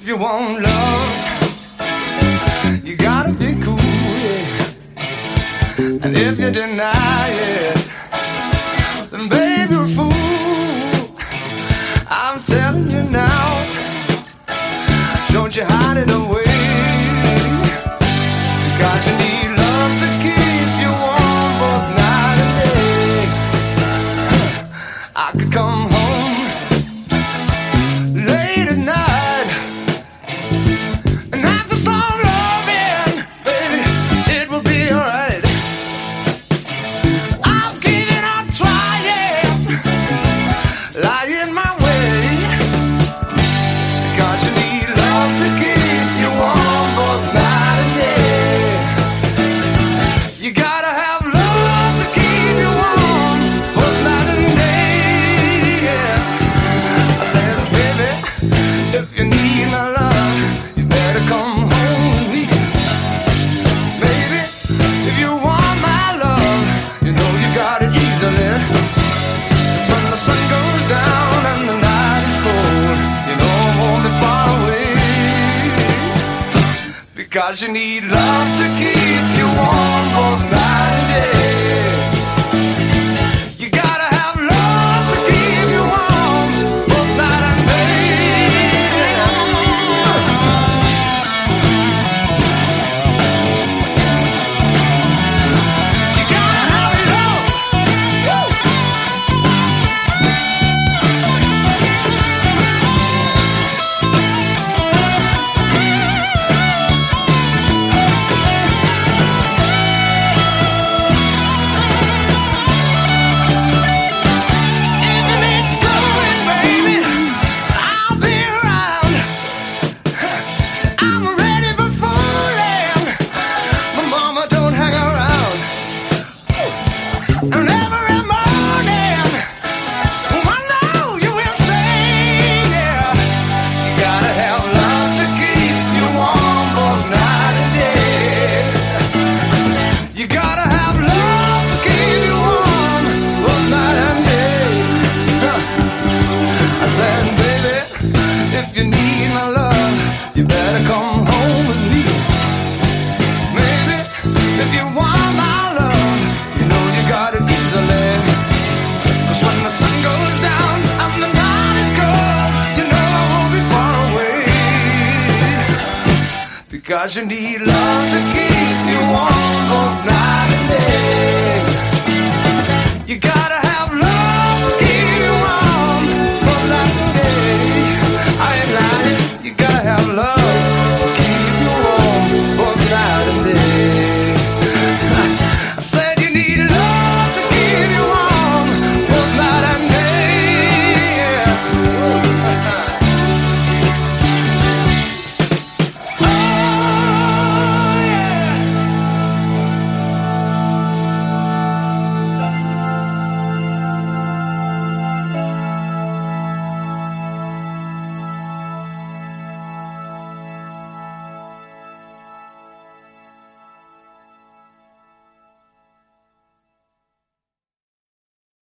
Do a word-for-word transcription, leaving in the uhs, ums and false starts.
you want love, you gotta be cool, yeah. And if you deny it, then baby you're a fool. I'm telling you now, don't you hide it away, because you need love to keep you warm both night and day. I could come home late at night, and after some loving, baby, it will be alright. I'm giving up trying, lying my way, because you need love to keep you warm both night and day. You gotta have love to keep you warm both night and day, yeah. I said, baby, if you need my love, you better come home with me. Baby, if you want my love, you know you got it easily. It's when the sun goes down and the night is cold, you know I won't be far away, because you need love to keep you warm both night and day. You gotta have love to keep you warm both night and day. You gotta have love. Woo! Even it's going, baby, I'll be around. I'm ready for fooling. My mama don't hang around. And every morning, I know you will sing, yeah. You gotta have love to keep you warm both night and day. You gotta have love to keep you warm both night and day. Huh. I said, baby, if you need my love, you better come home with me. Maybe if you want my love, you know you got it easily. 'Cause when the sun goes down and the night is cold, you know I won't be far away, because you need love to keep you warm both night and day.